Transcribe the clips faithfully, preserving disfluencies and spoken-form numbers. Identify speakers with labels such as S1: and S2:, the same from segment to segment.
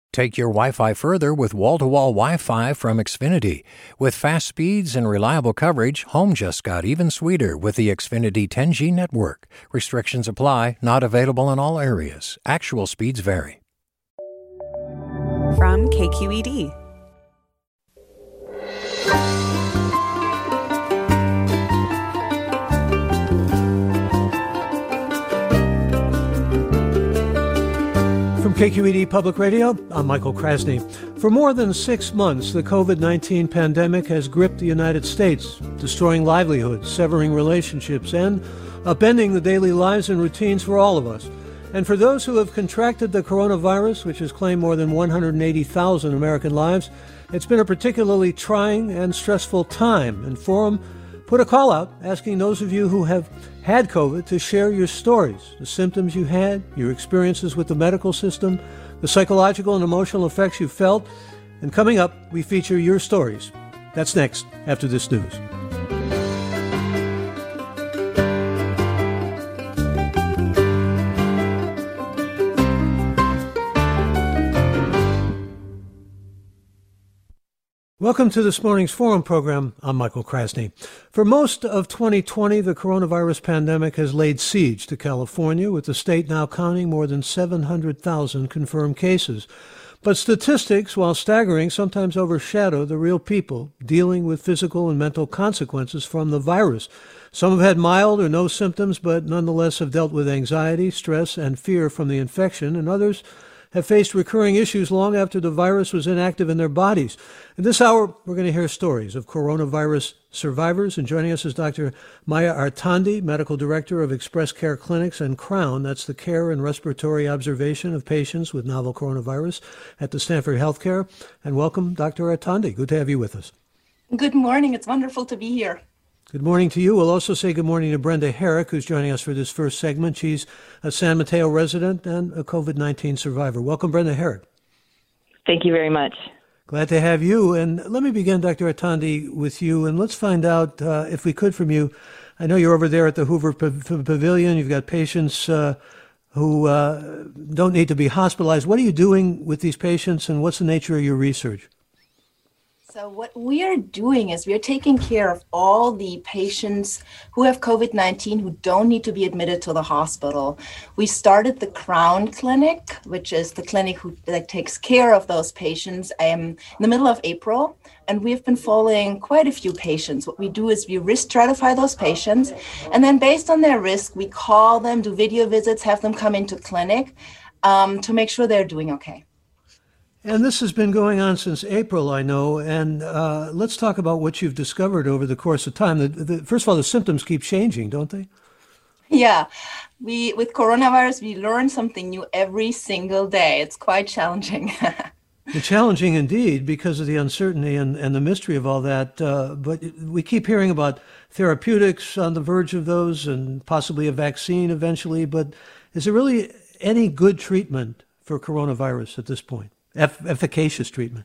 S1: Take your Wi-Fi further with wall-to-wall Wi-Fi from Xfinity. With fast speeds and reliable coverage, home just got even sweeter with the Xfinity ten G network. Restrictions apply, not available in all areas. Actual speeds vary.
S2: From K Q E D.
S3: From K Q E D Public Radio, I'm Michael Krasny. For more than six months, the covid nineteen pandemic has gripped the United States, destroying livelihoods, severing relationships, and upending the daily lives and routines for all of us. And for those who have contracted the coronavirus, which has claimed more than one hundred eighty thousand American lives, it's been a particularly trying and stressful time. And Forum put a call out asking those of you who have had COVID to share your stories, the symptoms you had, your experiences with the medical system, the psychological and emotional effects you felt. And coming up, we feature your stories. That's next, after this news. Welcome to this morning's Forum program. I'm Michael Krasny. For most of twenty twenty, the coronavirus pandemic has laid siege to California, with the state now counting more than seven hundred thousand confirmed cases. But statistics, while staggering, sometimes overshadow the real people dealing with physical and mental consequences from the virus. Some have had mild or no symptoms, but nonetheless have dealt with anxiety, stress, and fear from the infection, and others have faced recurring issues long after the virus was inactive in their bodies. In this hour, we're going to hear stories of coronavirus survivors, and joining us is Doctor Maya Artandi, Medical Director of Express Care Clinics and Crown. That's the care and respiratory observation of patients with novel coronavirus at the Stanford Healthcare. And welcome, Doctor Artandi. Good to have you with us.
S4: Good morning. It's wonderful to be here.
S3: Good morning to you. We'll also say good morning to Brenda Herrick, who's joining us for this first segment. She's a San Mateo resident and a covid nineteen survivor. Welcome, Brenda Herrick.
S5: Thank you very much.
S3: Glad to have you. And let me begin, Doctor Artandi, with you. And let's find out, uh, if we could, from you. I know you're over there at the Hoover P- P- Pavilion. You've got patients uh, who uh, don't need to be hospitalized. What are you doing with these patients, and what's the nature of your research?
S4: So what we are doing is we are taking care of all the patients who have covid nineteen who don't need to be admitted to the hospital. We started the Crown Clinic, which is the clinic who, that takes care of those patients, um, in the middle of April. And we've been following quite a few patients. What we do is we risk stratify those patients. And then based on their risk, we call them, do video visits, have them come into clinic um, to make sure they're doing okay.
S3: And this has been going on since April, I know. And uh, let's talk about what you've discovered over the course of time. The, the, first of all, the symptoms keep changing, don't they?
S4: Yeah. We with coronavirus, we learn something new every single day. It's quite challenging.
S3: It's challenging indeed because of the uncertainty and, and the mystery of all that. Uh, but we keep hearing about therapeutics on the verge of those and possibly a vaccine eventually. But is there really any good treatment for coronavirus at this point? Eff- efficacious treatment?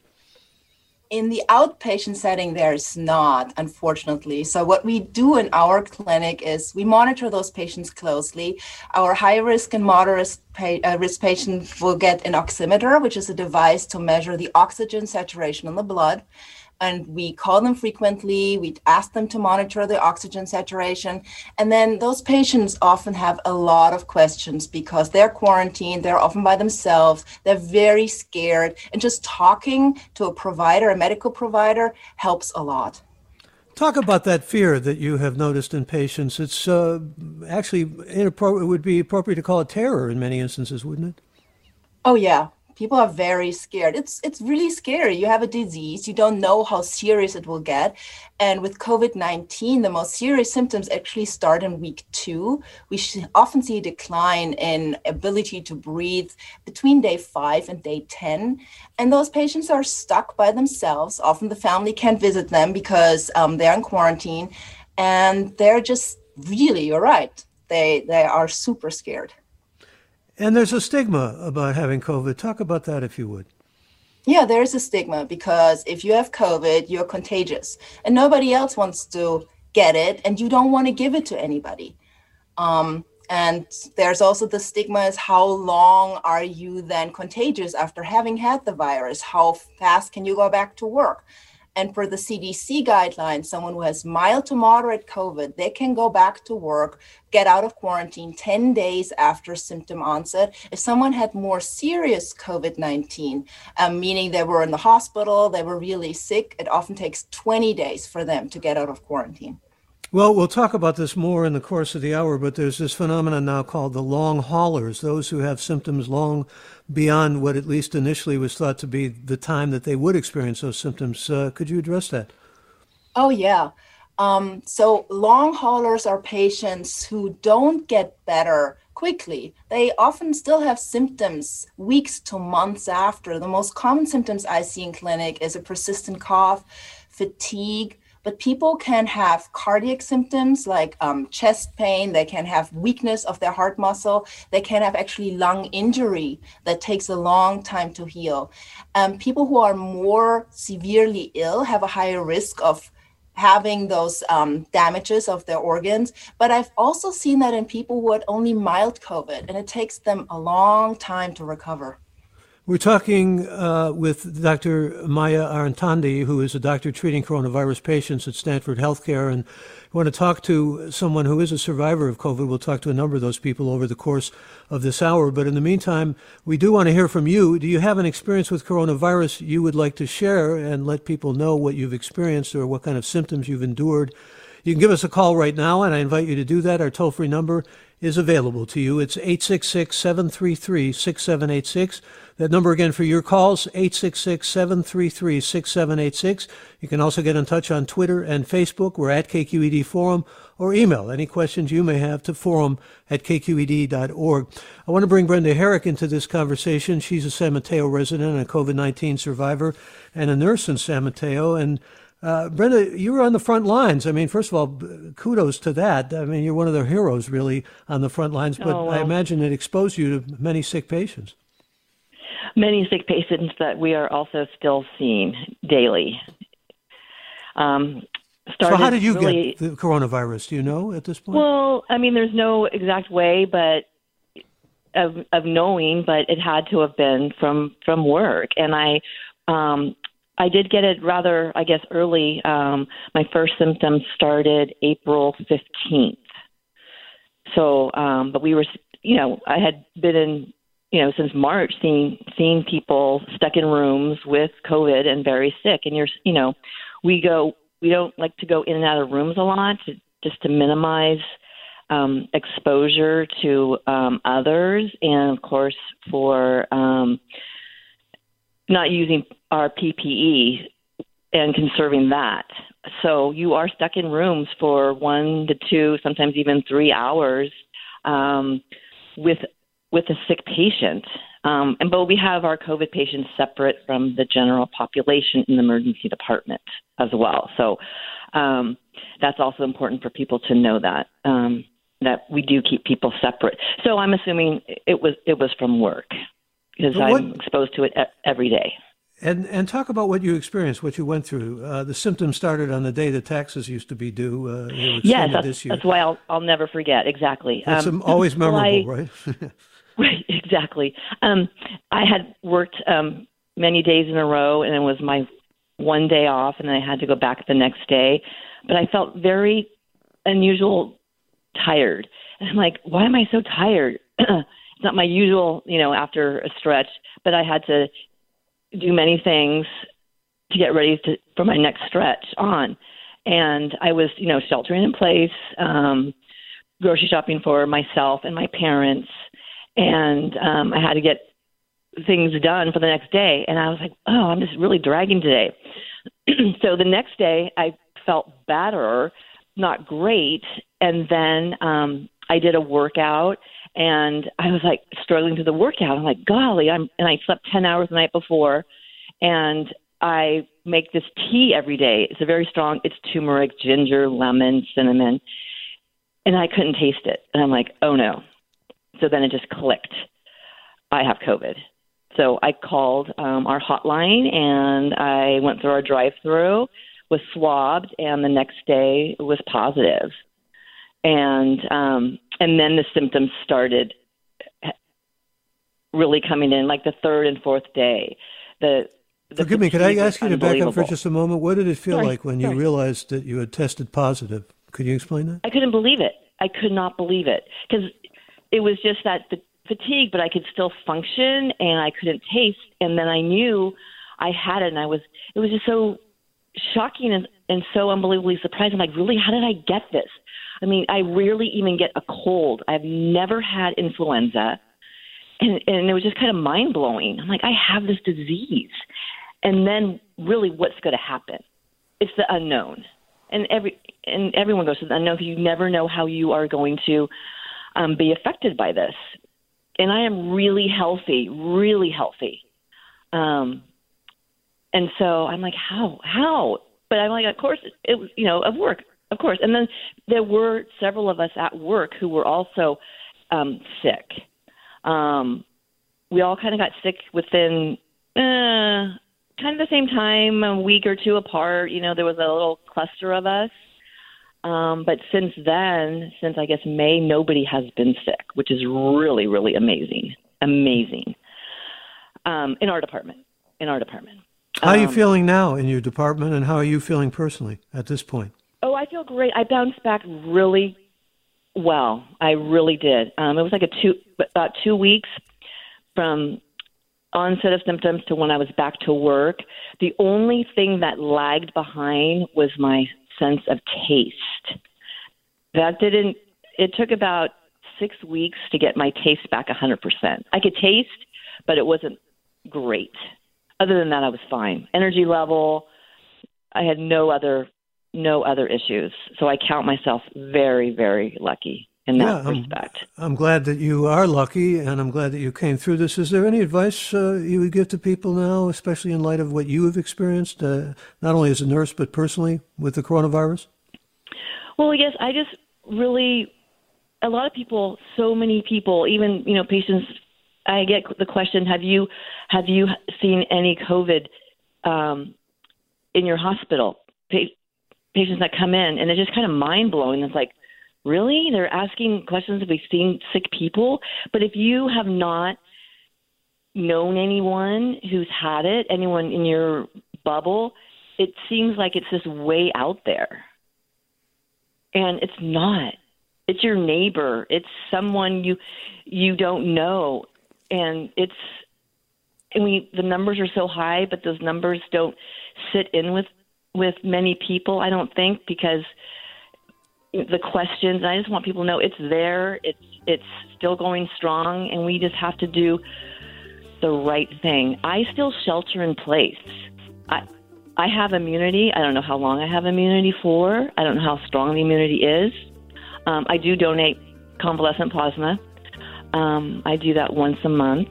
S4: In the outpatient setting, there is not, unfortunately. So what we do in our clinic is we monitor those patients closely. Our high risk and moderate pa- uh, risk patients will get an oximeter, which is a device to measure the oxygen saturation in the blood. And we call them frequently. We ask them to monitor the oxygen saturation. And then those patients often have a lot of questions because they're quarantined. They're often by themselves. They're very scared. And just talking to a provider, a medical provider, helps a lot.
S3: Talk about that fear that you have noticed in patients. It's uh, actually inappropriate. It would be appropriate to call it terror in many instances, wouldn't it?
S4: Oh, yeah. People are very scared. It's it's really scary. You have a disease. You don't know how serious it will get. And with covid nineteen, the most serious symptoms actually start in week two. We often see a decline in ability to breathe between day five and day ten. And those patients are stuck by themselves. Often the family can't visit them because um, they're in quarantine. And they're just really, you're right, they they are super scared.
S3: And there's a stigma about having COVID. Talk about that, if you would.
S4: Yeah, there's a stigma because if you have COVID, you're contagious and nobody else wants to get it and you don't want to give it to anybody. Um, And there's also the stigma is how long are you then contagious after having had the virus? How fast can you go back to work? And for the C D C guidelines, someone who has mild to moderate COVID, they can go back to work, get out of quarantine ten days after symptom onset. If someone had more serious COVID nineteen, um, meaning they were in the hospital, they were really sick, it often takes twenty days for them to get out of quarantine.
S3: Well, we'll talk about this more in the course of the hour, but there's this phenomenon now called the long haulers, those who have symptoms long beyond what at least initially was thought to be the time that they would experience those symptoms. Uh, could you address that?
S4: Oh, yeah. Um, so long haulers are patients who don't get better quickly. They often still have symptoms weeks to months after. The most common symptoms I see in clinic is a persistent cough, fatigue, but people can have cardiac symptoms like um, chest pain. They can have weakness of their heart muscle. They can have actually lung injury that takes a long time to heal. Um, people who are more severely ill have a higher risk of having those um, damages of their organs. But I've also seen that in people who had only mild COVID, and it takes them a long time to recover.
S3: We're talking uh, with Doctor Maya Arantandi, who is a doctor treating coronavirus patients at Stanford Healthcare. And we want to talk to someone who is a survivor of COVID. We'll talk to a number of those people over the course of this hour. But in the meantime, we do want to hear from you. Do you have an experience with coronavirus you would like to share and let people know what you've experienced or what kind of symptoms you've endured? You can give us a call right now, and I invite you to do that. Our toll-free number is available to you. It's eight six six, seven three three, six seven eight six. That number again for your calls, eight six six, seven three three, six seven eight six. You can also get in touch on Twitter and Facebook. We're at K Q E D Forum, or email any questions you may have to forum at k q e d dot org. I want to bring Brenda Herrick into this conversation. She's a San Mateo resident, a COVID nineteen survivor, and a nurse in San Mateo. And Uh, Brenda, you were on the front lines. I mean, first of all, kudos to that. I mean, you're one of their heroes, really, on the front lines. But
S5: oh, well.
S3: I imagine it exposed you to many sick patients.
S5: Many sick patients that we are also still seeing daily. Um,
S3: so how did you
S5: really,
S3: get the coronavirus? Do you know at this point?
S5: Well, I mean, there's no exact way, but of, of knowing, but it had to have been from from work, and I. Um, I did get it rather, I guess, early. Um, my first symptoms started April fifteenth. So, um, but we were, you know, I had been in, you know, since March seeing, seeing people stuck in rooms with COVID and very sick. And you're, you know, we go, we don't like to go in and out of rooms a lot to, just to minimize um, exposure to um, others. And of course, for, um, not using our P P E and conserving that. So you are stuck in rooms for one to two, sometimes even three hours um, with with a sick patient. Um, and but we have our COVID patients separate from the general population in the emergency department as well. So um, that's also important for people to know that um, that we do keep people separate. So I'm assuming it was it was from work, because what, I'm exposed to it every day.
S3: And and talk about what you experienced, what you went through. Uh, the symptoms started on the day the taxes used to be due. Uh,
S5: yes, that's, this year. That's why I'll I'll never forget. Exactly.
S3: That's um, always memorable, well, I, right?
S5: Right, exactly. Um, I had worked um, many days in a row, and it was my one day off, and I had to go back the next day. But I felt very unusual tired. And I'm like, why am I so tired? It's not my usual, you know, after a stretch, but I had to do many things to get ready to, for my next stretch on. And I was, you know, sheltering in place, um, grocery shopping for myself and my parents. And um, I had to get things done for the next day. And I was like, oh, I'm just really dragging today. So the next day I felt better, not great. And then um, I did a workout. And I was like struggling to the workout. I'm like, golly, I'm, and I slept ten hours the night before. And I make this tea every day. It's a very strong, it's turmeric, ginger, lemon, cinnamon. And I couldn't taste it. And I'm like, oh no. So then it just clicked. I have COVID. So I called um, our hotline, and I went through our drive-through, was swabbed, and the next day it was positive. And um, and then the symptoms started really coming in, like the third and fourth day. The, the
S3: Forgive me, could I ask you to back up for
S5: unbelievable.
S3: just a moment? What did it feel
S5: Sorry,
S3: like when
S5: sorry.
S3: you realized that you had tested positive? Could you explain that?
S5: I couldn't believe it. I could not believe it because it was just that the fatigue, but I could still function and I couldn't taste. And then I knew I had it, and I was, it was just so shocking and, and so unbelievably surprising. Like, really, how did I get this? I mean, I rarely even get a cold. I've never had influenza. And, and it was just kind of mind blowing. I'm like, I have this disease. And then really what's going to happen? It's the unknown. And every, and everyone goes to the unknown because you never know how you are going to um, be affected by this. And I am really healthy, really healthy. Um, and so I'm like, how, how? But I'm like, of course, it was, you know, of work, of course. And then there were several of us at work who were also um, sick. Um, we all kind of got sick within uh, kind of the same time, a week or two apart. You know, there was a little cluster of us. Um, but since then, since I guess May, nobody has been sick, which is really, really amazing. Amazing. Um, in our department. In our department.
S3: How are you
S5: Um,
S3: feeling now in your department, and how are you feeling personally at this point?
S5: Oh, I feel great. I bounced back really well. I really did. Um, it was like a two, about two weeks from onset of symptoms to when I was back to work. The only thing that lagged behind was my sense of taste. That didn't, it took about six weeks to get my taste back one hundred percent. I could taste, but it wasn't great. Other than that, I was fine. Energy level, I had no other no other issues. So I count myself very, very lucky in that
S3: Yeah, I'm-
S5: respect.
S3: I'm glad that you are lucky, and I'm glad that you came through this. Is there any advice uh, you would give to people now, especially in light of what you have experienced, uh, not only as a nurse, but personally with the coronavirus?
S5: Well, yes, I just really, a lot of people, so many people, even, you know, patients, I get the question, have you, have you seen any COVID um, in your hospital? Pa- patients that come in, and it's just kind of mind blowing. It's like, really? They're asking questions if we've seen sick people? But if you have not known anyone who's had it, anyone in your bubble, it seems like it's just way out there. And it's not. It's your neighbor. It's someone you you don't know. And it's, I mean, the numbers are so high, but those numbers don't sit in with, with many people, I don't think, because the questions, I just want people to know it's there, it's it's still going strong, and we just have to do the right thing. I still shelter in place. I I have immunity. I don't know how long I have immunity for. I don't know how strong the immunity is. Um, I do donate convalescent plasma. Um, I do that once a month.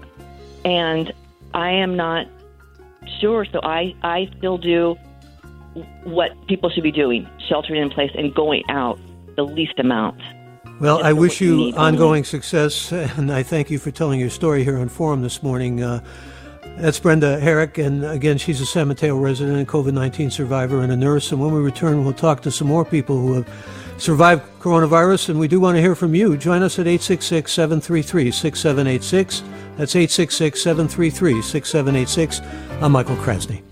S5: And I am not sure, so I, I still do what people should be doing, sheltering in place and going out the least amount.
S3: Well,
S5: Just
S3: I
S5: for
S3: wish
S5: what you
S3: you
S5: need
S3: ongoing success, and I thank you for telling your story here on Forum this morning. Uh, that's Brenda Herrick, and again, she's a San Mateo resident, a COVID nineteen survivor, and a nurse. And when we return, we'll talk to some more people who have survived coronavirus, and we do want to hear from you. Join us at eight six six, seven three three, six seven eight six. That's eight six six, seven three three, six seven eight six. I'm Michael Krasny.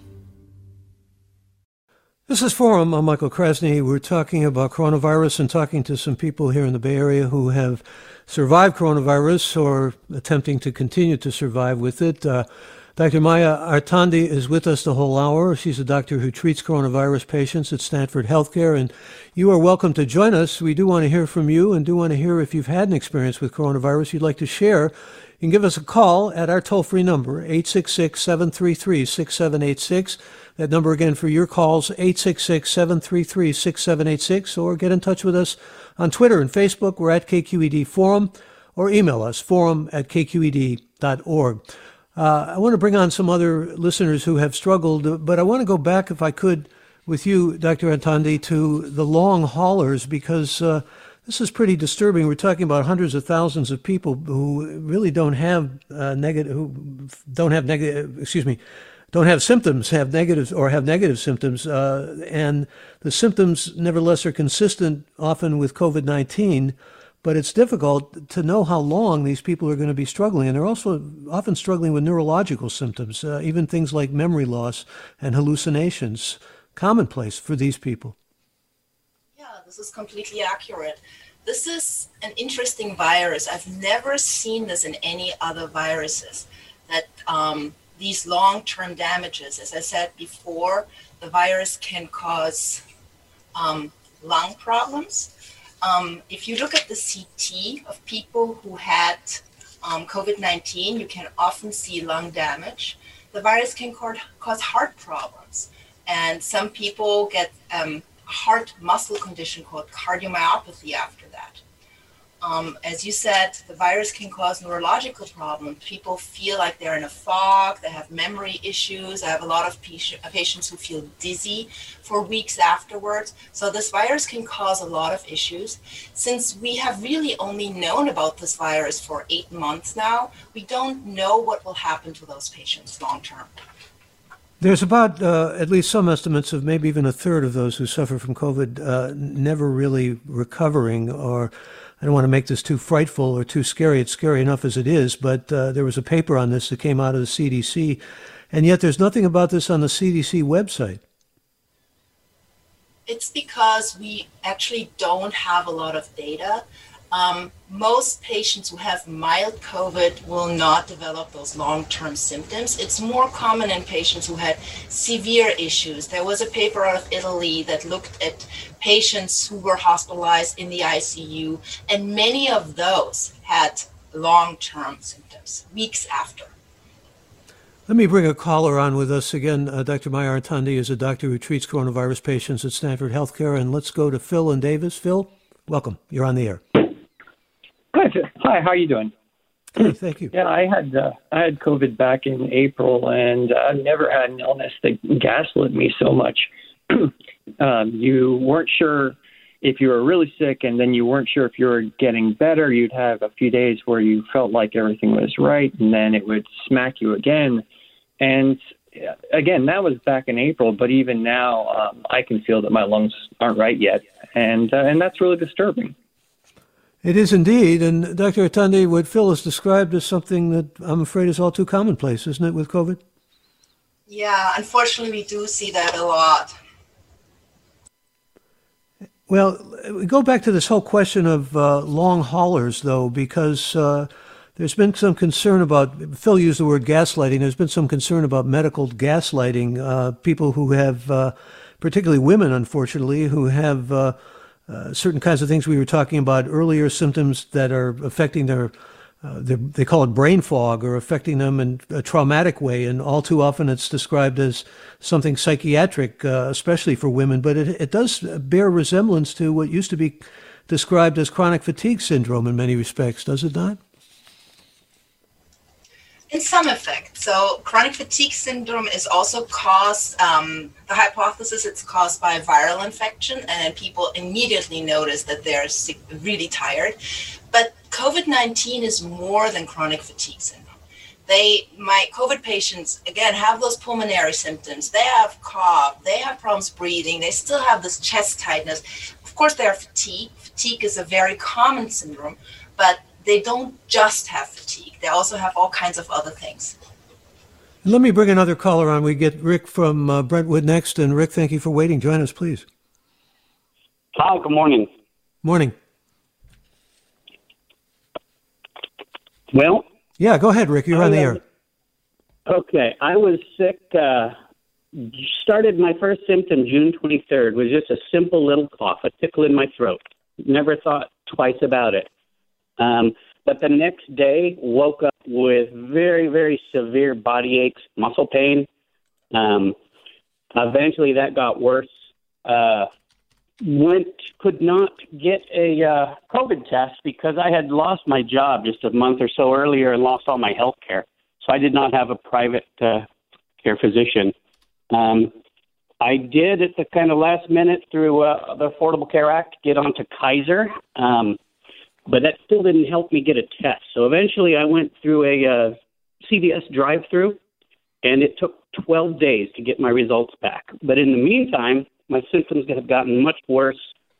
S3: This is Forum. I'm Michael Krasny. We're talking about coronavirus and talking to some people here in the Bay Area who have survived coronavirus or attempting to continue to survive with it. Uh, Doctor Maya Artandi is with us the whole hour. She's a doctor who treats coronavirus patients at Stanford Healthcare, and you are welcome to join us. We do want to hear from you and do want to hear if you've had an experience with coronavirus you'd like to share. You can give us a call at our toll-free number, eight six six, seven three three, six seven eight six. That number again for your calls, eight six six, seven three three, six seven eight six, or get in touch with us on Twitter and Facebook. We're at K Q E D Forum, or email us, forum at k q e d dot org. Uh, I want to bring on some other listeners who have struggled, but I want to go back, if I could, with you, Doctor Artandi, to the long haulers, because uh, this is pretty disturbing. We're talking about hundreds of thousands of people who really don't have uh, negative, who don't have negative, excuse me, don't have symptoms, have negative or have negative symptoms, uh, and the symptoms nevertheless are consistent often with COVID nineteen. but it's difficult to know how long these people are going to be struggling. And they're also often struggling with neurological symptoms, uh, even things like memory loss and hallucinations, commonplace for these people.
S4: Yeah, this is completely accurate. This is an interesting virus. I've never seen this in any other viruses, that um, these long-term damages. As I said before, the virus can cause um, lung problems. Um, if you look at the C T of people who had um, COVID nineteen, you can often see lung damage. The virus can cause heart problems. And some people get um, heart muscle condition called cardiomyopathy after that. Um, as you said, the virus can cause neurological problems. People feel like they're in a fog, they have memory issues. I have a lot of patients who feel dizzy for weeks afterwards. So this virus can cause a lot of issues. Since we have really only known about this virus for eight months now, we don't know what will happen to those patients long term.
S3: There's about uh, at least some estimates of maybe even a third of those who suffer from COVID uh, never really recovering. Or I don't want to make this too frightful or too scary. It's scary enough as it is, but uh, there was a paper on this that came out of the C D C, and yet there's nothing about this on the C D C website.
S4: It's because we actually don't have a lot of data. Um, most patients who have mild COVID will not develop those long-term symptoms. It's more common in patients who had severe issues. There was a paper out of Italy that looked at patients who were hospitalized in the I C U, and many of those had long-term symptoms, weeks after.
S3: Let me bring a caller on with us again. Uh, Doctor Mayar Tandy is a doctor who treats coronavirus patients at Stanford Healthcare, and let's go to Phil in Davis. Phil, welcome. You're on the air.
S2: Hi, hi. How are you doing?
S3: Hey, thank you.
S2: Yeah, I had uh, I had COVID back in April, and I never had an illness that gaslit me so much. um, you weren't sure if you were really sick, and then you weren't sure if you were getting better. You'd have a few days where you felt like everything was right, and then it would smack you again. And again, that was back in April, but even now, um, I can feel that my lungs aren't right yet, and uh, and that's really disturbing.
S3: It is indeed, and Doctor Atande, what Phil has described is something that I'm afraid is all too commonplace, isn't it, with COVID?
S4: Yeah, unfortunately, we do see that a lot.
S3: Well, we go back to this whole question of uh, long haulers, though, because uh, there's been some concern about, Phil used the word gaslighting, there's been some concern about medical gaslighting, uh, people who have, uh, particularly women, unfortunately, who have uh, Uh, certain kinds of things we were talking about earlier, symptoms that are affecting their, uh, their, they call it brain fog, or affecting them in a traumatic way. And all too often it's described as something psychiatric, uh, especially for women. But it, it does bear resemblance to what used to be described as chronic fatigue syndrome in many respects, does it not?
S4: In some effect. So chronic fatigue syndrome is also caused, um, the hypothesis it's caused by viral infection, and then people immediately notice that they're sick, really tired. But COVID nineteen is more than chronic fatigue syndrome. They, my COVID patients, again, have those pulmonary symptoms. They have cough, they have problems breathing, they still have this chest tightness. Of course, they are fatigued. Fatigue is a very common syndrome, but they don't just have fatigue. They also have all kinds of other things.
S3: Let me bring another caller on. We get Rick from uh, Brentwood next. And Rick, thank you for waiting. Join us, please.
S6: Hi, good morning.
S3: Morning.
S6: Well?
S3: Yeah, go ahead, Rick. You're I, on the air.
S6: Okay. I was sick, uh, started my first symptom June twenty-third. It was just a simple little cough, a tickle in my throat. Never thought twice about it. Um, but the next day, woke up with very, very severe body aches, muscle pain. Um, eventually, that got worse. Uh, went could not get a uh, COVID test because I had lost my job just a month or so earlier and lost all my health care. So I did not have a private uh, care physician. Um, I did at the kind of last minute through uh, the Affordable Care Act get onto Kaiser. Um, But that still didn't help me get a test. So eventually I went through a uh, C V S drive-through, and it took twelve days to get my results back. But in the meantime, my symptoms have gotten much worse.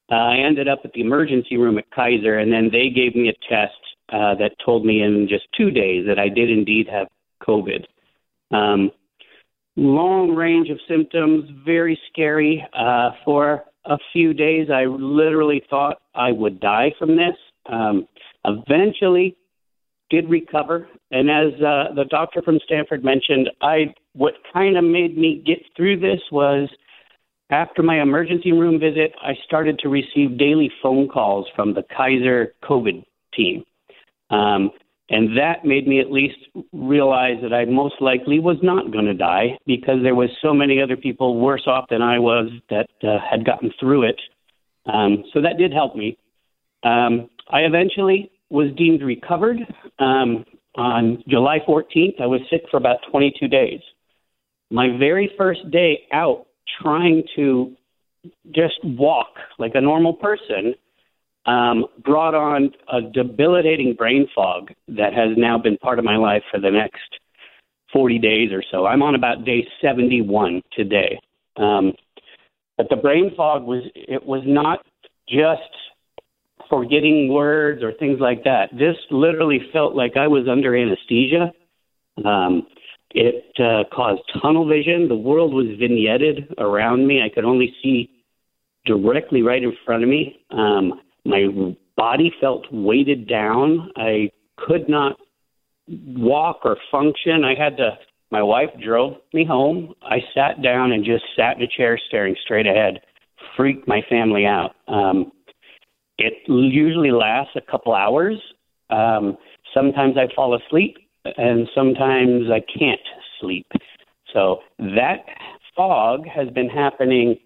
S6: Uh, I ended up at the emergency room at Kaiser, and then they gave me a test uh, that told me in just two days that I did indeed have COVID. Um, long range of symptoms, very scary. Uh, for a few days, I literally thought I would die from this. Um, eventually, did recover. And as uh, the doctor from Stanford mentioned, I what kind of made me get through this was after my emergency room visit, I started to receive daily phone calls from the Kaiser COVID team. Um, and that made me at least realize that I most likely was not going to die because there was so many other people worse off than I was that uh, had gotten through it. Um, so that did help me. Um, I eventually was deemed recovered. Um, on July fourteenth, I was sick for about twenty-two days. My very first day out trying to just walk like a normal person um, brought on a debilitating brain fog that has now been part of my life for the next forty days or so. I'm on about day seventy-one today. Um, but the brain fog was, it was not just forgetting words or things like that. This literally felt like I was under anesthesia. Um, it uh, caused tunnel vision. The world was vignetted around me. I could only see directly right in front of me. Um, my body felt weighted down. I could not walk or function. I had to, my wife drove me home. I sat down and just sat in a chair staring straight ahead, freaked my family out. Um, It usually lasts a couple hours. Um, sometimes I fall asleep, and sometimes I can't sleep. So that fog has been happening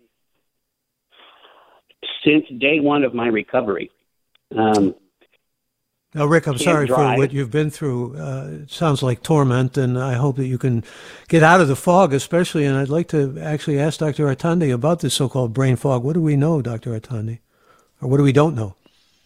S6: since day one of my recovery. Um,
S3: now, Rick, I'm sorry
S6: drive.
S3: for what you've been through. Uh, it sounds like torment, and I hope that you can get out of the fog, especially. And I'd like to actually ask Doctor Artandi about this so-called brain fog. What do we know, Doctor Artandi? Or what do we don't know?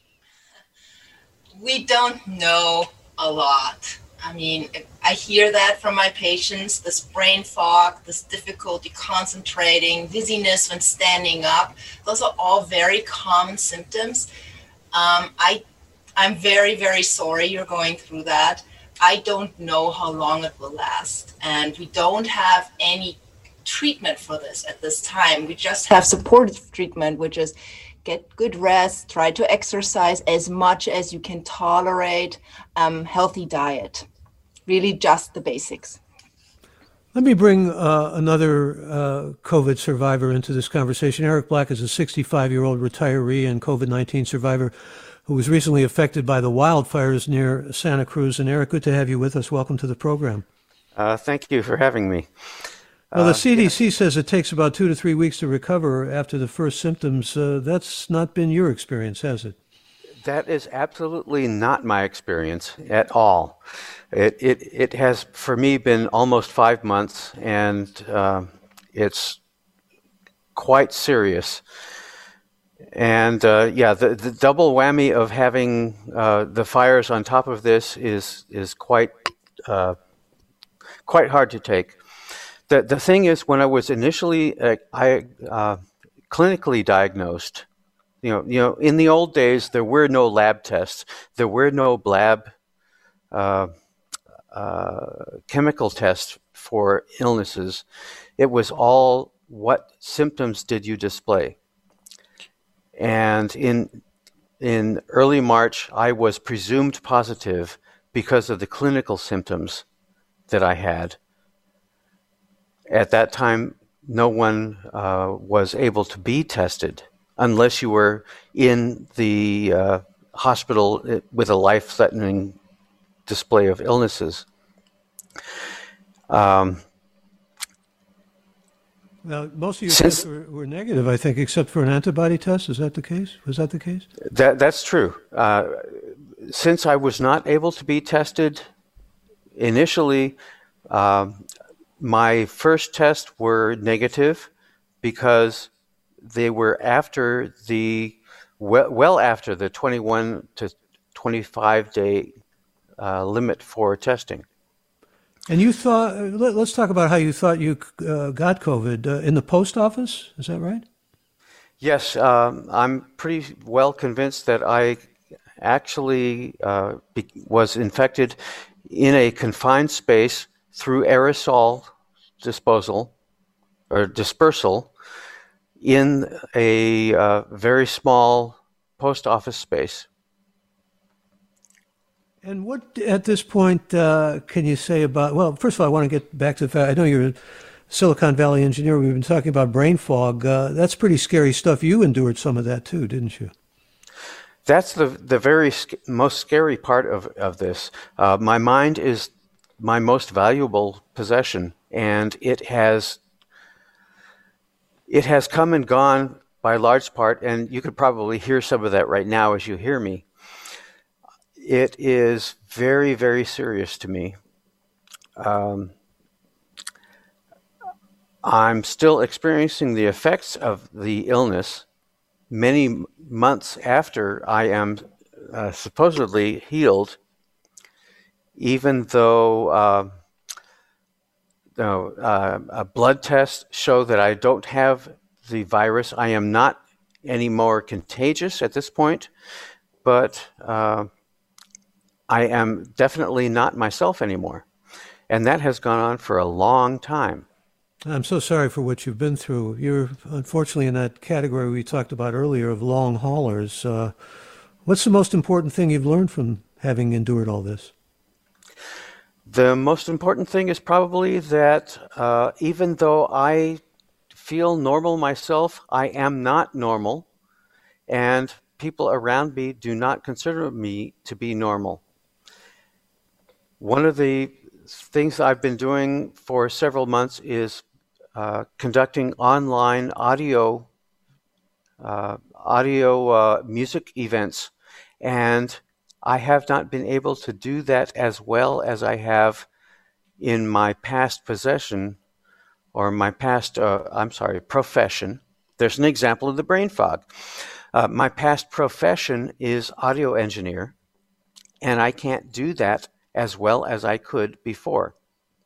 S4: We don't know a lot. I mean, I hear that from my patients, this brain fog, this difficulty concentrating, dizziness when standing up. Those are all very common symptoms. Um, I, I'm very, very sorry you're going through that. I don't know how long it will last. And we don't have any treatment for this at this time. We just have supportive treatment, which is get good rest, try to exercise as much as you can tolerate, um, healthy diet, really just the basics.
S3: Let me bring uh, another uh, COVID survivor into this conversation. Eric Black is a sixty-five-year-old retiree and COVID nineteen survivor who was recently affected by the wildfires near Santa Cruz. And Eric, good to have you with us. Welcome to the program.
S7: Uh, thank you for having me.
S3: Well, the
S7: uh,
S3: C D C yes. says it takes about two to three weeks to recover after the first symptoms. Uh, that's not been your experience, has it?
S7: That is absolutely not my experience at all. It it, it has, for me, been almost five months, and uh, it's quite serious. And uh, yeah, the, the double whammy of having uh, the fires on top of this is is quite uh, quite hard to take. The the thing is, when I was initially uh, I uh, clinically diagnosed, you know, you know, in the old days there were no lab tests, there were no lab uh, uh, chemical tests for illnesses. It was all, what symptoms did you display? And in in early March, I was presumed positive because of the clinical symptoms that I had. At that time, no one uh, was able to be tested unless you were in the uh, hospital with a life-threatening display of illnesses. Um,
S3: Now, most of your
S7: Since,
S3: tests were, were negative, I think, except for an antibody test. Is that the case? Was that the case?
S7: That that's true. Uh, since I was not able to be tested initially, uh, my first tests were negative because they were after the well, well after the twenty-one to twenty-five day uh, limit for testing.
S3: And you thought, let, let's talk about how you thought you uh, got COVID uh, in the post office. Is that right?
S7: Yes, um, I'm pretty well convinced that I actually uh, be- was infected in a confined space through aerosol disposal or dispersal in a uh, very small post office space.
S3: And what, at this point, uh, can you say about, well, first of all, I want to get back to the fact, I know you're a Silicon Valley engineer. We've been talking about brain fog. Uh, that's pretty scary stuff. You endured some of that too, didn't you?
S7: That's the the very sc- most scary part of, of this. Uh, my mind is my most valuable possession, and it has it has come and gone by large part, and you could probably hear some of that right now as you hear me. It is very, very serious to me. Um, I'm still experiencing the effects of the illness many months after I am uh, supposedly healed, even though uh, no, uh, a blood tests show that I don't have the virus. I am not any more contagious at this point, but uh, I am definitely not myself anymore. And that has gone on for a long time.
S3: I'm so sorry for what you've been through. You're unfortunately in that category we talked about earlier of long haulers. Uh, what's the most important thing you've learned from having endured all this?
S7: The most important thing is probably that uh, even though I feel normal myself, I am not normal, and people around me do not consider me to be normal. One of the things I've been doing for several months is uh, conducting online audio uh, audio uh, music events, and I have not been able to do that as well as I have in my past possession or my past, uh, I'm sorry, profession. There's an example of the brain fog. Uh, my past profession is audio engineer, and I can't do that as well as I could before.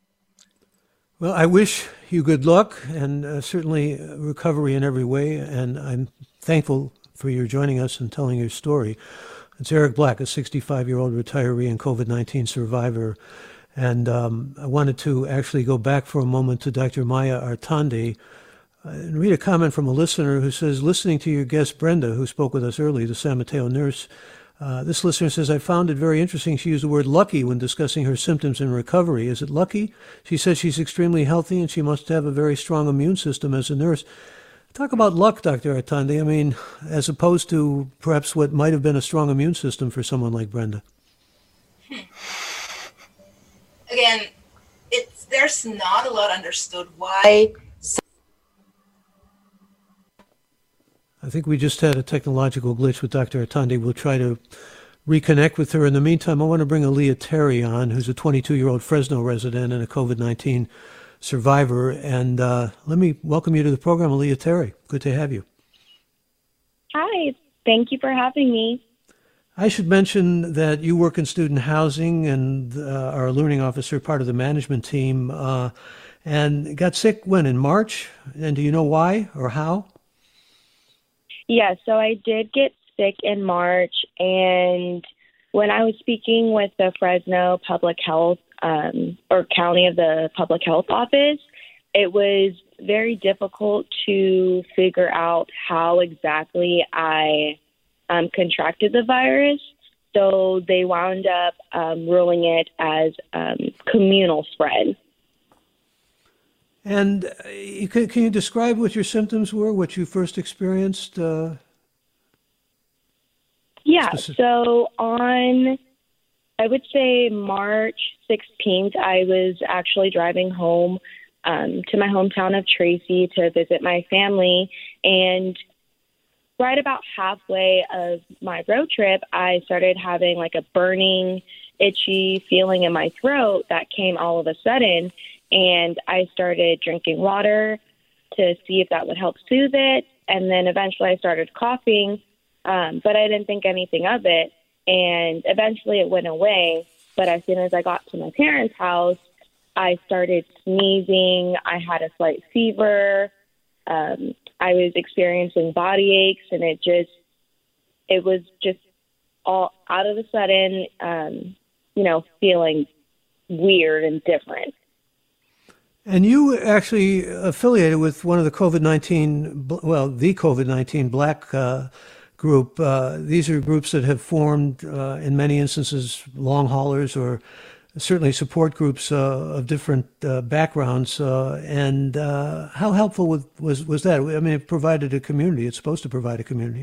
S3: Well, I wish you good luck and uh, certainly recovery in every way, and I'm thankful for your joining us and telling your story. It's Eric Black, a sixty-five-year-old retiree and COVID nineteen survivor. And um, I wanted to actually go back for a moment to Doctor Maya Artandi uh, and read a comment from a listener who says, listening to your guest Brenda, who spoke with us earlier, the San Mateo nurse, uh, this listener says, I found it very interesting. She used the word lucky when discussing her symptoms and recovery. Is it lucky? She says she's extremely healthy and she must have a very strong immune system as a nurse. Talk about luck, Doctor Artandi. I mean, as opposed to perhaps what might have been a strong immune system for someone like Brenda.
S4: Again, it's there's not a lot understood why.
S3: I think we just had a technological glitch with Doctor Artandi. We'll try to reconnect with her. In the meantime, I want to bring Aaliyah Terry on, who's a twenty-two-year-old Fresno resident and a COVID nineteen survivor. And uh, let me welcome you to the program, Aaliyah Terry. Good to have you.
S8: Hi. Thank you for having me.
S3: I should mention that you work in student housing and uh, are a learning officer, part of the management team, uh, and got sick when, in March? And do you know why or how?
S8: Yeah, so I did get sick in March, and when I was speaking with the Fresno Public Health um, or County of the Public Health Office, it was very difficult to figure out how exactly I um, contracted the virus. So they wound up um, ruling it as um, communal spread.
S3: And uh, can, can you describe what your symptoms were, what you first experienced? Uh,
S8: yeah,
S3: specific-
S8: so on, I would say March sixteenth, I was actually driving home um, to my hometown of Tracy to visit my family. And right about halfway of my road trip, I started having like a burning, itchy feeling in my throat that came all of a sudden. And I started drinking water to see if that would help soothe it. And then eventually I started coughing, um, but I didn't think anything of it. And eventually it went away. But as soon as I got to my parents' house, I started sneezing. I had a slight fever. Um, I was experiencing body aches, and it just, it was just all out of a sudden, um, you know, feeling weird and different.
S3: And you actually affiliated with one of the COVID nineteen, well, the COVID nineteen Black uh, group. Uh, these are groups that have formed, uh, in many instances, long haulers or certainly support groups uh, of different uh, backgrounds. Uh, and uh, how helpful was, was, was that? I mean, it provided a community. It's supposed to provide a community.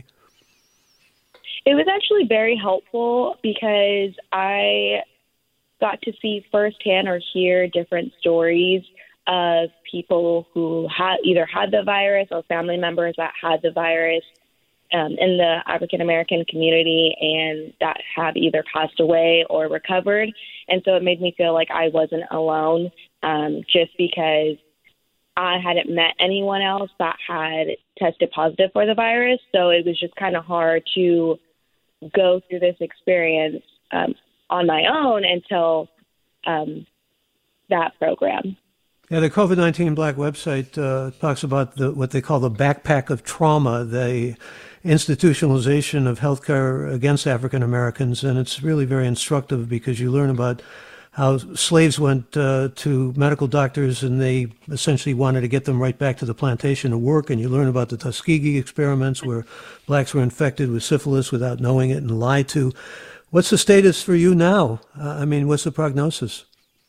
S8: It was actually very helpful because I got to see firsthand or hear different stories of people who had either had the virus or family members that had the virus um, in the African American community and that have either passed away or recovered. And so it made me feel like I wasn't alone, um, just because I hadn't met anyone else that had tested positive for the virus. So it was just kind of hard to go through this experience um, on my own until um, that program.
S3: Yeah, the COVID nineteen Black website uh, talks about the, what they call the backpack of trauma, the institutionalization of healthcare against African Americans. And it's really very instructive because you learn about how slaves went uh, to medical doctors and they essentially wanted to get them right back to the plantation to work. And you learn about the Tuskegee experiments where blacks were infected with syphilis without knowing it and lied to. What's the status for you now? Uh, I mean, what's the prognosis?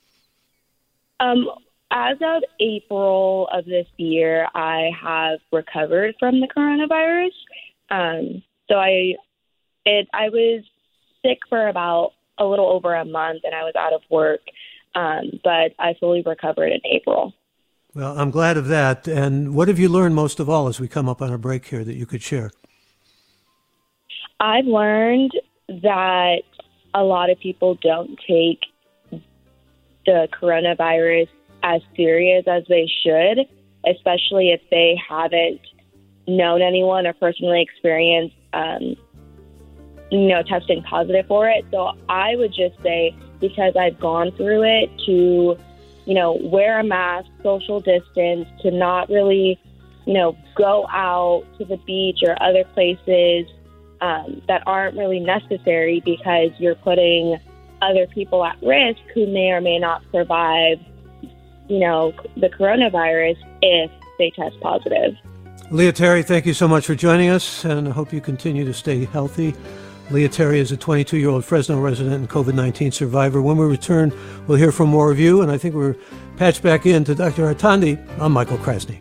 S8: Um, as of April of this year, I have recovered from the coronavirus. Um, so I, it, I was sick for about a little over a month and I was out of work, um, but I fully recovered in April.
S3: Well, I'm glad of that. And what have you learned most of all as we come up on a break here that you could share?
S8: I've learned that a lot of people don't take the coronavirus as serious as they should, especially if they haven't known anyone or personally experienced, um, you know, testing positive for it. So I would just say, because I've gone through it, to, you know, wear a mask, social distance, to not really, you know, go out to the beach or other places um, that aren't really necessary because you're putting other people at risk who may or may not survive, you know, the coronavirus if they test positive.
S3: Leah Terry, thank you so much for joining us, and I hope you continue to stay healthy. Leah Terry is a twenty-two-year-old Fresno resident and COVID nineteen survivor. When we return, we'll hear from more of you, and I think we're patched back in to Doctor Hartandi. I'm Michael Krasny.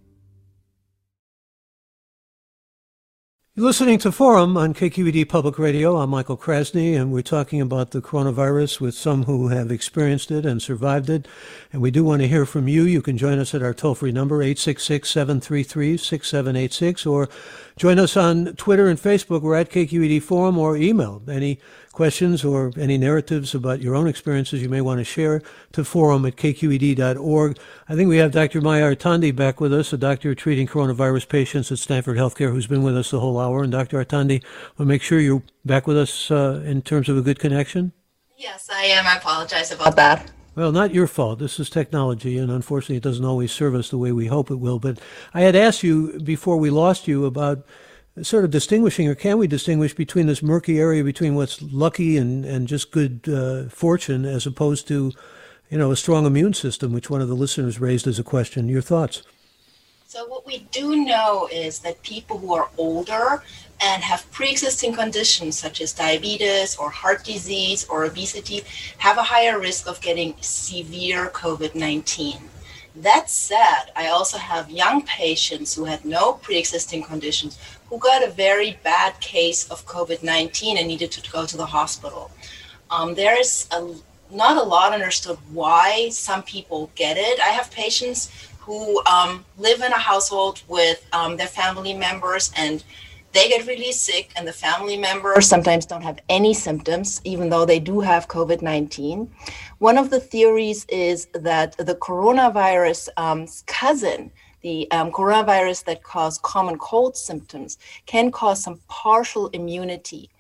S3: You're listening to Forum on K Q E D Public Radio. I'm Michael Krasny, and we're talking about the coronavirus with some who have experienced it and survived it. And we do want to hear from you. You can join us at our toll-free number, eight six six, seven three three, six seven eight six, or join us on Twitter and Facebook. We're at K Q E D Forum, or email any questions or any narratives about your own experiences you may want to share to forum at k q e d dot org. I think we have Doctor Maya Hartandi back with us, a doctor treating coronavirus patients at Stanford Healthcare who's been with us the whole hour. And Doctor Hartandi, we'll make sure you're back with us uh, in terms of a good connection.
S4: Yes, I am. I apologize about that.
S3: Well, not your fault. This is technology, and unfortunately it doesn't always serve us the way we hope it will. But I had asked you before we lost you about sort of distinguishing, or can we distinguish between this murky area between what's lucky and, and just good uh, fortune as opposed to, you know, a strong immune system, which one of the listeners raised as a question. Your thoughts?
S4: So what we do know is that people who are older and have pre-existing conditions such as diabetes or heart disease or obesity have a higher risk of getting severe COVID nineteen. That said, I also have young patients who had no pre-existing conditions who got a very bad case of COVID nineteen and needed to go to the hospital. Um, there is a, not a lot understood why some people get it. I have patients who um, live in a household with um, their family members, and they get really sick, and the family members sometimes don't have any symptoms, even though they do have COVID nineteen. One of the theories is that the coronavirus um, cousin, the um, coronavirus that cause common cold symptoms, can cause some partial immunity.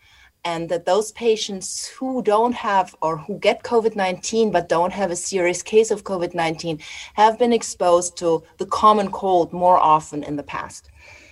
S4: and that those patients who don't have or who get COVID nineteen but don't have a serious case of COVID nineteen have been exposed to the common cold more often in the past.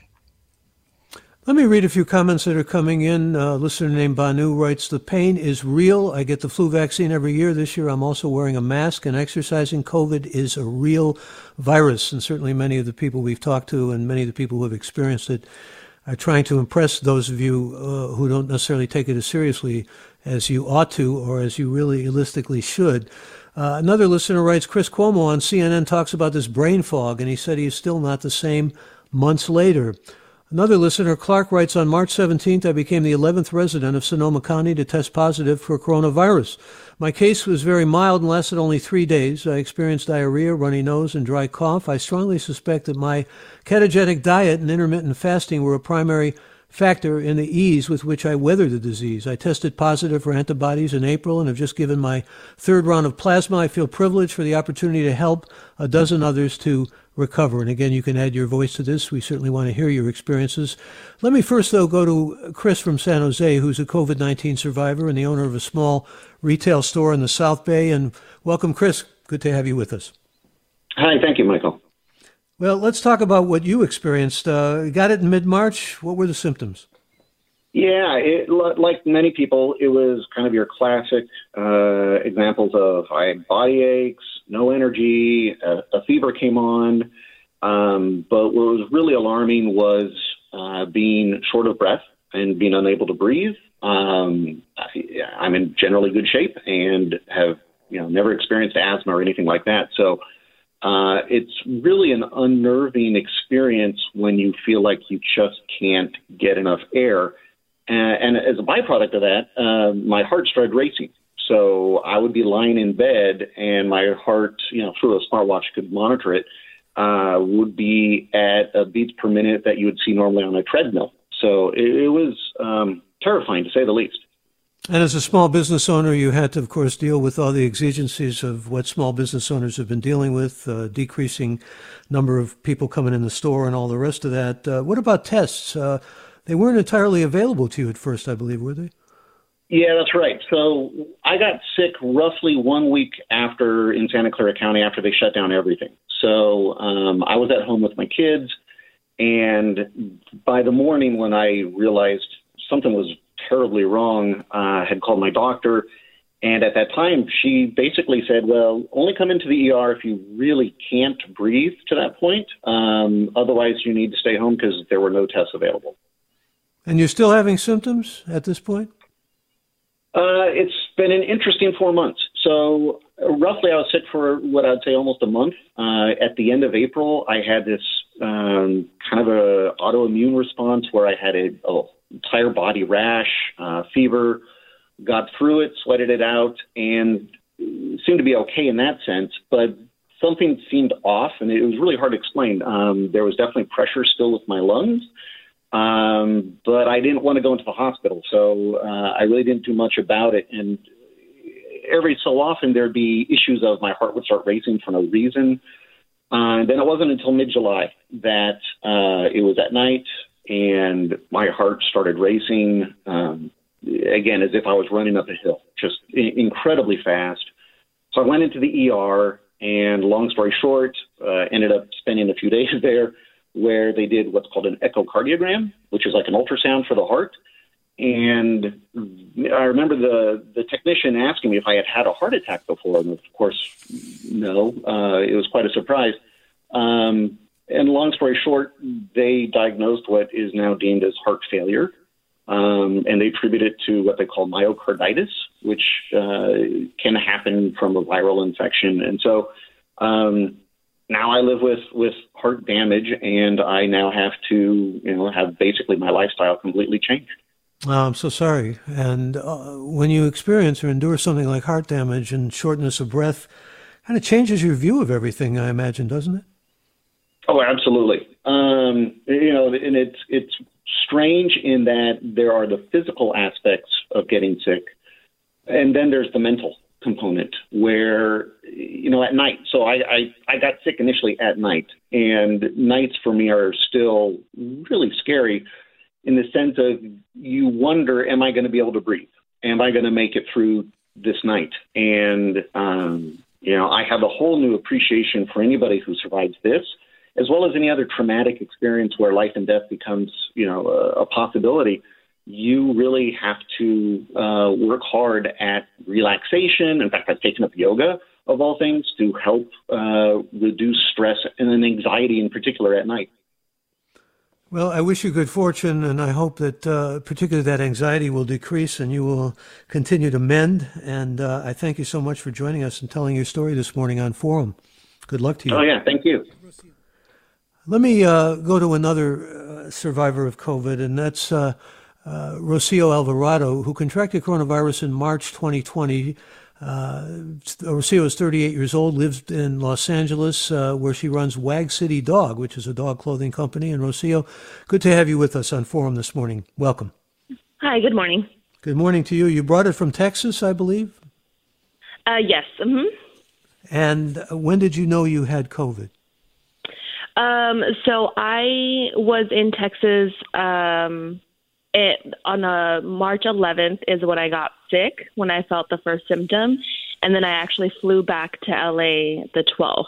S3: Let me read a few comments that are coming in. A listener named Banu writes, the pain is real. I get the flu vaccine every year. This year I'm also wearing a mask and exercising. COVID is a real virus. And certainly many of the people we've talked to and many of the people who have experienced it are trying to impress those of you uh, who don't necessarily take it as seriously as you ought to or as you really realistically should. Uh, another listener writes, Chris Cuomo on C N N talks about this brain fog, and he said he is still not the same months later. Another listener, Clark, writes, on March seventeenth, I became the eleventh resident of Sonoma County to test positive for coronavirus. My case was very mild and lasted only three days. I experienced diarrhea, runny nose, and dry cough. I strongly suspect that my ketogenic diet and intermittent fasting were a primary factor in the ease with which I weathered the disease. I tested positive for antibodies in April and have just given my third round of plasma. I feel privileged for the opportunity to help a dozen others to recover. And again, you can add your voice to this. We certainly want to hear your experiences. Let me first, though, go to Chris from San Jose, who's a COVID nineteen survivor and the owner of a small retail store in the South Bay. And welcome, Chris. Good to have you with us.
S9: Hi, thank you, Michael.
S3: Well, let's talk about what you experienced. Uh, got it in mid-March. What were the symptoms?
S9: Yeah, it, like many people, it was kind of your classic uh, examples of I had body aches, no energy, a, a fever came on. Um, but what was really alarming was uh, being short of breath and being unable to breathe. Um, I, I'm in generally good shape and have you know never experienced asthma or anything like that. So uh, it's really an unnerving experience when you feel like you just can't get enough air. And as a byproduct of that, uh, my heart started racing. So I would be lying in bed and my heart, you know, through a smartwatch could monitor it, uh, would be at a beats per minute that you would see normally on a treadmill. So it, it was um, terrifying, to say the least.
S3: And as a small business owner, you had to, of course, deal with all the exigencies of what small business owners have been dealing with, uh, decreasing number of people coming in the store and all the rest of that. Uh, what about tests? Uh, They weren't entirely available to you at first, I believe, were they?
S9: Yeah, that's right. So I got sick roughly one week after in Santa Clara County after they shut down everything. So um, I was at home with my kids, and by the morning when I realized something was terribly wrong, I uh, had called my doctor, and at that time she basically said, well, only come into the E R if you really can't breathe to that point. Um, otherwise, you need to stay home because there were no tests available.
S3: And you're still having symptoms at this point?
S9: Uh, it's been an interesting four months. So uh, roughly I was sick for what I'd say almost a month. Uh, at the end of April, I had this um, kind of a autoimmune response where I had a, a entire body rash, uh, fever, got through it, sweated it out, and seemed to be okay in that sense. But something seemed off, and it was really hard to explain. Um, there was definitely pressure still with my lungs. Um, but I didn't want to go into the hospital, so uh, I really didn't do much about it. And every so often there'd be issues of my heart would start racing for no reason. Uh, and then it wasn't until mid-July that uh, it was at night and my heart started racing, um, again, as if I was running up a hill, just I- incredibly fast. So I went into the E R, and long story short, uh, ended up spending a few days there, where they did what's called an echocardiogram, which is like an ultrasound for the heart. And I remember the, the technician asking me if I had had a heart attack before. And of course, no, uh, it was quite a surprise. Um, and long story short, they diagnosed what is now deemed as heart failure. Um, and they attribute it to what they call myocarditis, which uh, can happen from a viral infection. And so, um, Now I live with, with heart damage, and I now have to, you know, have basically my lifestyle completely changed.
S3: Oh, I'm so sorry. And uh, when you experience or endure something like heart damage and shortness of breath, kind of changes your view of everything, I imagine, doesn't it?
S9: Oh, absolutely. Um, you know, and it's it's strange in that there are the physical aspects of getting sick, and then there's the mental component where, you know, at night. So I, I, I got sick initially at night, and nights for me are still really scary. in the sense of you wonder, am I going to be able to breathe? Am I going to make it through this night? And, um, you know, I have a whole new appreciation for anybody who survives this, as well as any other traumatic experience where life and death becomes, you know, a, a possibility. You really have to uh, work hard at relaxation. In fact, I've taken up yoga, of all things, to help uh, reduce stress and anxiety in particular at night.
S3: Well, I wish you good fortune, and I hope that uh, particularly that anxiety will decrease and you will continue to mend. And uh, I thank you so much for joining us and telling your story this morning on Forum. Good luck to you.
S9: Oh, yeah. Thank you.
S3: Let me uh, go to another uh, survivor of COVID, and that's uh, uh, Rocio Alvarado, who contracted coronavirus in March twenty twenty. Uh, Rocio is thirty-eight years old, lives in Los Angeles, uh, where she runs Wag City Dog, which is a dog clothing company. And Rocio, good to have you with us on Forum this morning. Welcome.
S10: Hi, good morning.
S3: Good morning to you. You brought it from Texas, I believe?
S10: Uh, yes. Mm-hmm.
S3: And when did you know you had COVID?
S10: Um, so I was in Texas um, it, on a March eleventh is when I got sick, when I felt the first symptom. And then I actually flew back to L A the twelfth.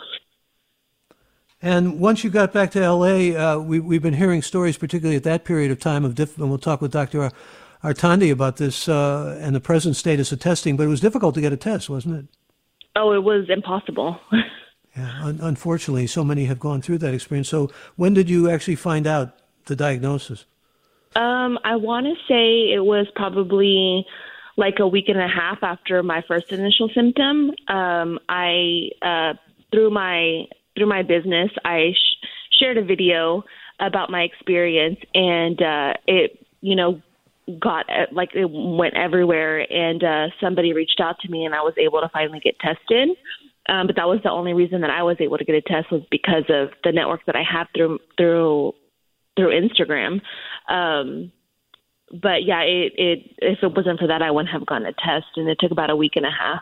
S3: And once you got back to L A, uh, we, we've been hearing stories, particularly at that period of time, of diff- and we'll talk with Doctor Artandi about this uh, and the present status of testing, but it was difficult to get a test, wasn't it?
S10: Oh, it was impossible.
S3: Yeah, un- unfortunately, so many have gone through that experience. So when did you actually find out the diagnosis?
S10: Um, I want to say it was probably like a week and a half after my first initial symptom. Um, I, uh, through my through my business, I sh- shared a video about my experience, and uh, it, you know, got like it went everywhere, and uh, somebody reached out to me, and I was able to finally get tested. Um, but that was the only reason that I was able to get a test, was because of the network that I have through through through Instagram. Um, but yeah, it, it if it wasn't for that, I wouldn't have gotten a test, and it took about a week and a half.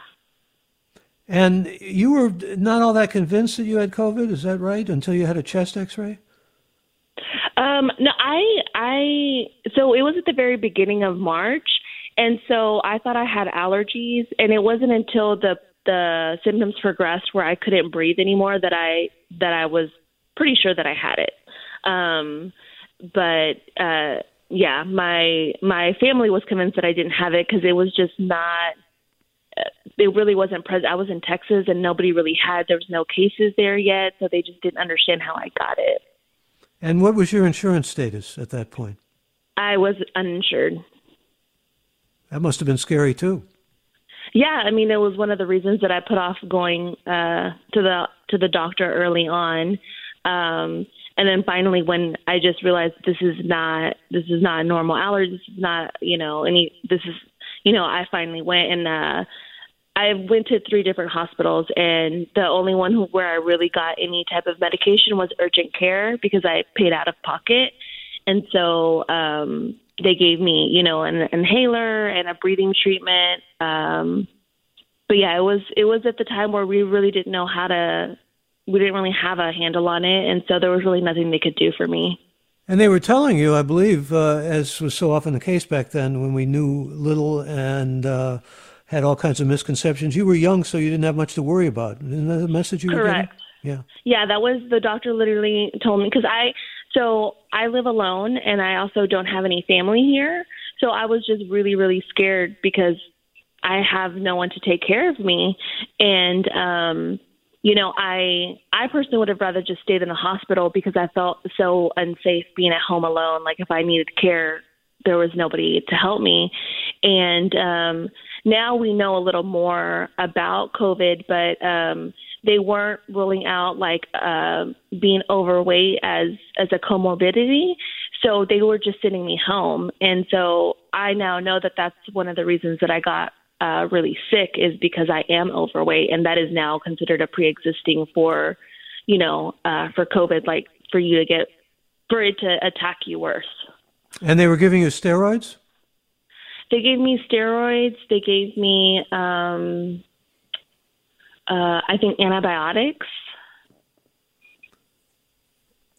S3: And you were not all that convinced that you had COVID, is that right? Until you had a chest X-ray?
S10: Um, no, I I so it was at the very beginning of March, and so I thought I had allergies, and it wasn't until the the symptoms progressed where I couldn't breathe anymore that I that I was pretty sure that I had it. Um, but uh, yeah, my my family was convinced that I didn't have it because it was just not. It really wasn't present. I was in Texas and nobody really had. There was no cases there yet, so they just didn't understand how I got it.
S3: And what was your insurance status at that point?
S10: I was uninsured.
S3: That must have been scary too.
S10: Yeah, I mean, it was one of the reasons that I put off going uh, to the to the doctor early on, um, and then finally, when I just realized this is not this is not a normal allergy, this is not you know any this is you know I finally went and uh, I went to three different hospitals, and the only one who, where I really got any type of medication was urgent care because I paid out of pocket, and so. Um, They gave me, you know, an inhaler and a breathing treatment. Um, but yeah, it was it was at the time where we really didn't know how to, we didn't really have a handle on it. And so there was really nothing they could do for me.
S3: And they were telling you, I believe, uh, as was so often the case back then when we knew little and uh, had all kinds of misconceptions, you were young, so you didn't have much to worry about. Isn't that the message you were getting?
S10: Correct.
S3: Yeah.
S10: Yeah, that was, the doctor literally told me, because I, so I live alone and I also don't have any family here. So I was just really, really scared because I have no one to take care of me. And, um, you know, I, I personally would have rather just stayed in the hospital because I felt so unsafe being at home alone. Like if I needed care, there was nobody to help me. And, um, now we know a little more about COVID, but, um, they weren't ruling out like uh, being overweight as, as a comorbidity. So they were just sending me home. And so I now know that that's one of the reasons that I got uh, really sick is because I am overweight. And that is now considered a pre-existing for, you know, uh, for COVID, like for you to get, for it to attack you worse.
S3: And they were giving you steroids?
S10: They gave me steroids. They gave me, um, Uh, I think antibiotics.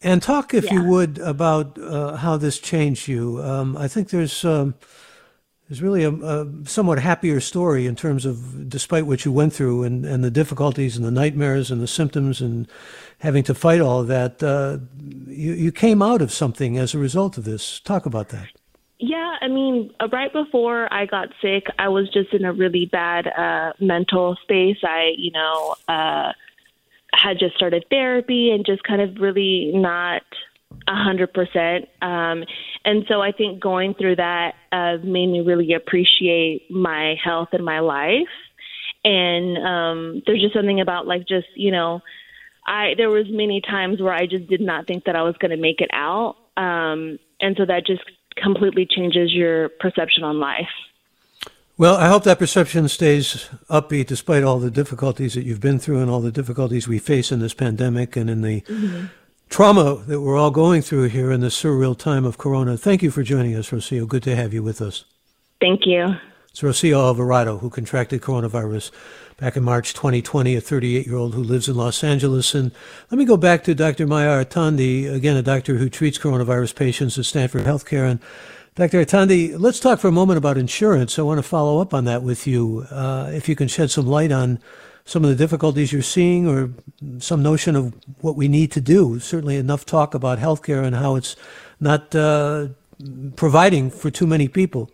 S3: And talk, if
S10: Yeah.
S3: you would, about uh, how this changed you. Um, I think there's um, there's really a, a somewhat happier story in terms of, despite what you went through and, and the difficulties and the nightmares and the symptoms and having to fight all of that, uh, you, you came out of something as a result of this. Talk about that.
S10: Yeah, I mean, uh, right before I got sick, I was just in a really bad uh, mental space. I, you know, uh, had just started therapy and just kind of really not a hundred percent. Um, and so I think going through that uh, made me really appreciate my health and my life. And um, there's just something about like just, you know, I there was many times where I just did not think that I was going to make it out. Um, and so that just completely changes your perception on life.
S3: Well, I hope that perception stays upbeat despite all the difficulties that you've been through and all the difficulties we face in this pandemic and in the mm-hmm. trauma that we're all going through here in this surreal time of Corona. Thank you for joining us, Rocio. Good to have you with us.
S10: Thank you.
S3: It's Rocio Alvarado, who contracted coronavirus back in March twenty twenty, a thirty-eight-year-old who lives in Los Angeles. And let me go back to Doctor Maya Artandi, again, a doctor who treats coronavirus patients at Stanford Healthcare. And Doctor Artandi, let's talk for a moment about insurance. I want to follow up on that with you. Uh, if you can shed some light on some of the difficulties you're seeing or some notion of what we need to do. Certainly enough talk about healthcare and how it's not uh, providing for too many people.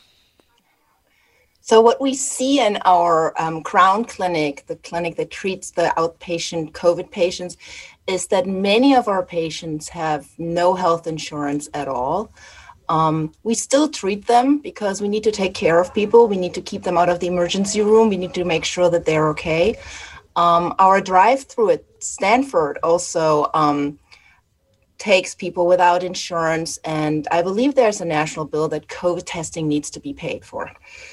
S4: So what we see in our um, Crown Clinic, the clinic that treats the outpatient COVID patients, is that many of our patients have no health insurance at all. Um, we still treat them because we need to take care of people. We need to keep them out of the emergency room. We need to make sure that they're okay. Um, our drive-through at Stanford also um, takes people without insurance. And I believe there's a national bill that COVID testing needs to be paid for.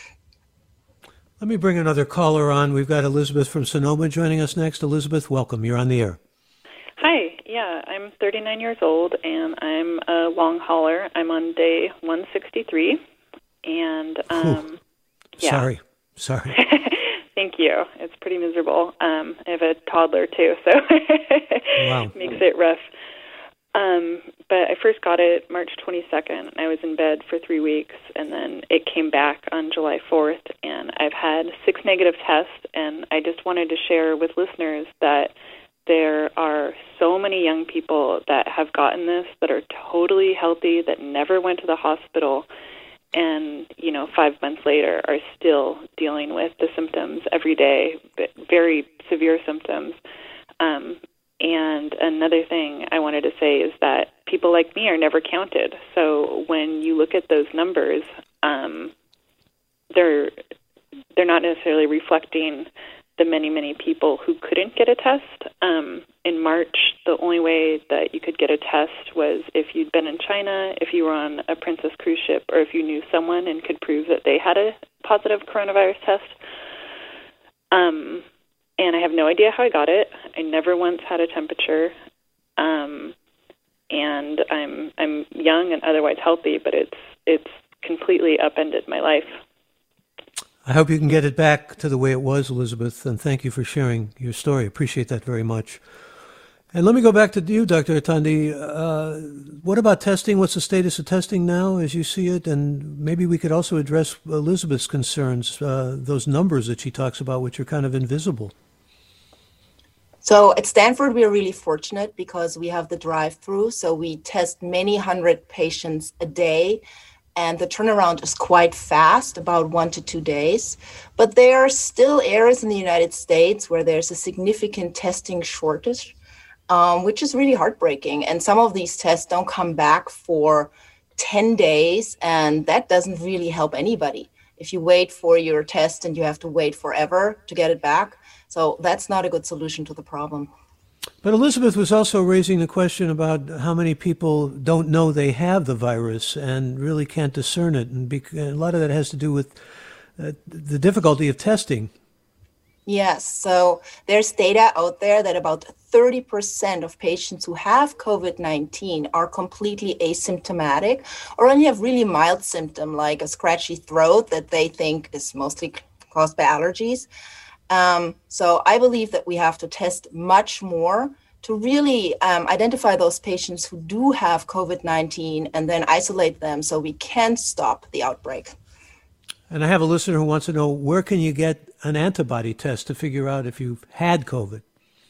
S3: Let me bring another caller on. We've got Elizabeth from Sonoma joining us next. Elizabeth, welcome. You're on the air.
S11: Hi. Yeah, I'm thirty-nine years old, and I'm a long hauler. I'm on day one sixty-three, and um, yeah.
S3: Sorry. Sorry.
S11: Thank you. It's pretty miserable. Um, I have a toddler, too, so
S3: wow.
S11: makes it rough. Um, but I first got it March twenty-second, and I was in bed for three weeks, and then it came back on July fourth, and I've had six negative tests, and I just wanted to share with listeners that there are so many young people that have gotten this that are totally healthy, that never went to the hospital, and, you know, five months later are still dealing with the symptoms every day, but very severe symptoms. Um, and another thing I wanted to say is that people like me are never counted. So when you look at those numbers, um, they're they're not necessarily reflecting the many, many people who couldn't get a test. Um, in March, the only way that you could get a test was if you'd been in China, if you were on a Princess cruise ship, or if you knew someone and could prove that they had a positive coronavirus test. Um, and I have no idea how I got it. I never once had a temperature. Um, and I'm I'm young and otherwise healthy, but it's it's completely upended my life.
S3: I hope you can get it back to the way it was, Elizabeth, and thank you for sharing your story. Appreciate that very much. And let me go back to you, Doctor Artandi. Uh, what about testing? What's the status of testing now as you see it? And maybe we could also address Elizabeth's concerns, uh, those numbers that she talks about, which are kind of invisible.
S4: So at Stanford, we are really fortunate because we have the drive-through. So we test many hundred patients a day. And the turnaround is quite fast, about one to two days. But there are still areas in the United States where there's a significant testing shortage, um, which is really heartbreaking. And some of these tests don't come back for ten days, and that doesn't really help anybody. If you wait for your test and you have to wait forever to get it back. So that's not a good solution to the problem.
S3: But Elizabeth was also raising the question about how many people don't know they have the virus and really can't discern it. And a lot of that has to do with uh, the difficulty of testing.
S4: Yes. So there's data out there that about thirty percent of patients who have COVID nineteen are completely asymptomatic or only have really mild symptom like a scratchy throat that they think is mostly caused by allergies. Um, so I believe that we have to test much more to really um, identify those patients who do have COVID nineteen and then isolate them so we can stop the outbreak.
S3: And I have a listener who wants to know, where can you get an antibody test to figure out if you've had COVID?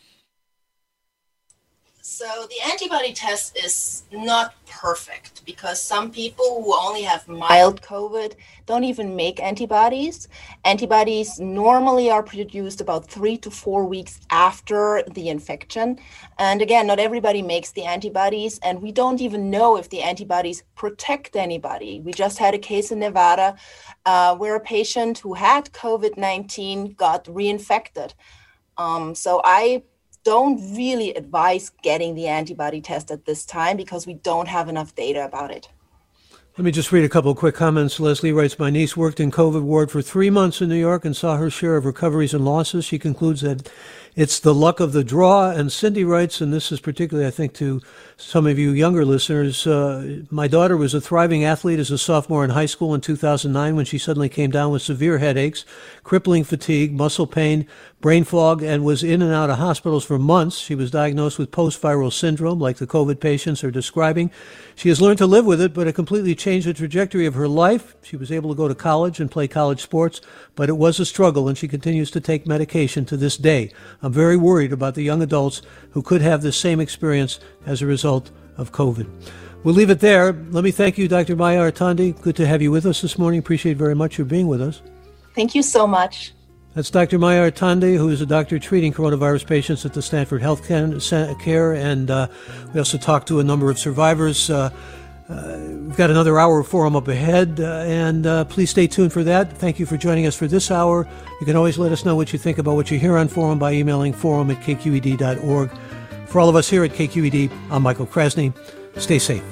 S4: So the antibody test is not perfect because some people who only have mild COVID don't even make antibodies. Antibodies normally are produced about three to four weeks after the infection. And again, not everybody makes the antibodies, and we don't even know if the antibodies protect anybody. We just had a case in Nevada uh, where a patient who had COVID nineteen got reinfected. Um, so I don't really advise getting the antibody test at this time because we don't have enough data about it.
S3: Let me just read a couple of quick comments. Leslie writes, my niece worked in COVID ward for three months in New York and saw her share of recoveries and losses. She concludes that it's the luck of the draw. And Cindy writes, and this is particularly, I think, to some of you younger listeners, uh, my daughter was a thriving athlete as a sophomore in high school in two thousand nine when she suddenly came down with severe headaches, crippling fatigue, muscle pain, brain fog, and was in and out of hospitals for months. She was diagnosed with post-viral syndrome, like the COVID patients are describing. She has learned to live with it, but it completely changed the trajectory of her life. She was able to go to college and play college sports, but it was a struggle, and she continues to take medication to this day. I'm very worried about the young adults who could have the same experience as a result of COVID. We'll leave it there. Let me thank you, Doctor Maya Artandi. Good to have you with us this morning. Appreciate very much your being with us.
S4: Thank you so much.
S3: That's Doctor Maya Artandi, who is a doctor treating coronavirus patients at the Stanford Health Care, and uh, we also talked to a number of survivors. Uh, uh, we've got another hour of Forum up ahead, uh, and uh, please stay tuned for that. Thank you for joining us for this hour. You can always let us know what you think about what you hear on Forum by emailing forum at k q e d dot org. For all of us here at K Q E D, I'm Michael Krasny. Stay safe.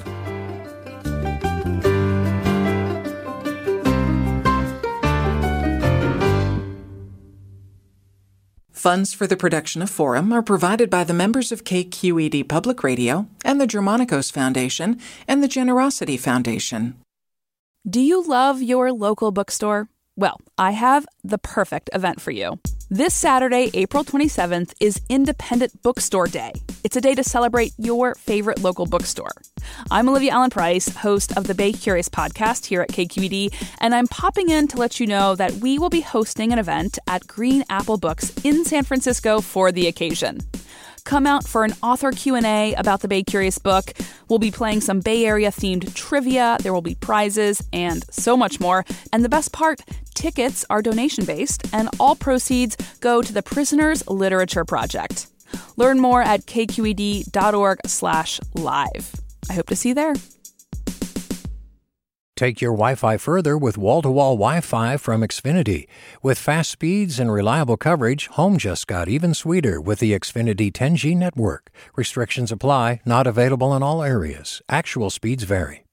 S12: Funds for the production of Forum are provided by the members of K Q E D Public Radio and the Germanicos Foundation and the Generosity Foundation.
S13: Do you love your local bookstore? Well, I have the perfect event for you. This Saturday, April twenty-seventh, is Independent Bookstore Day. It's a day to celebrate your favorite local bookstore. I'm Olivia Allen Price, host of the Bay Curious podcast here at K Q E D, and I'm popping in to let you know that we will be hosting an event at Green Apple Books in San Francisco for the occasion. Come out for an author Q and A about the Bay Curious book. We'll be playing some Bay Area-themed trivia, there will be prizes, and so much more. And the best part, tickets are donation-based, and all proceeds go to the Prisoners Literature Project. Learn more at k q e d dot org slash live. I hope to see you there.
S1: Take your Wi-Fi further with wall-to-wall Wi-Fi from Xfinity. With fast speeds and reliable coverage, home just got even sweeter with the Xfinity ten G network. Restrictions apply, not available in all areas. Actual speeds vary.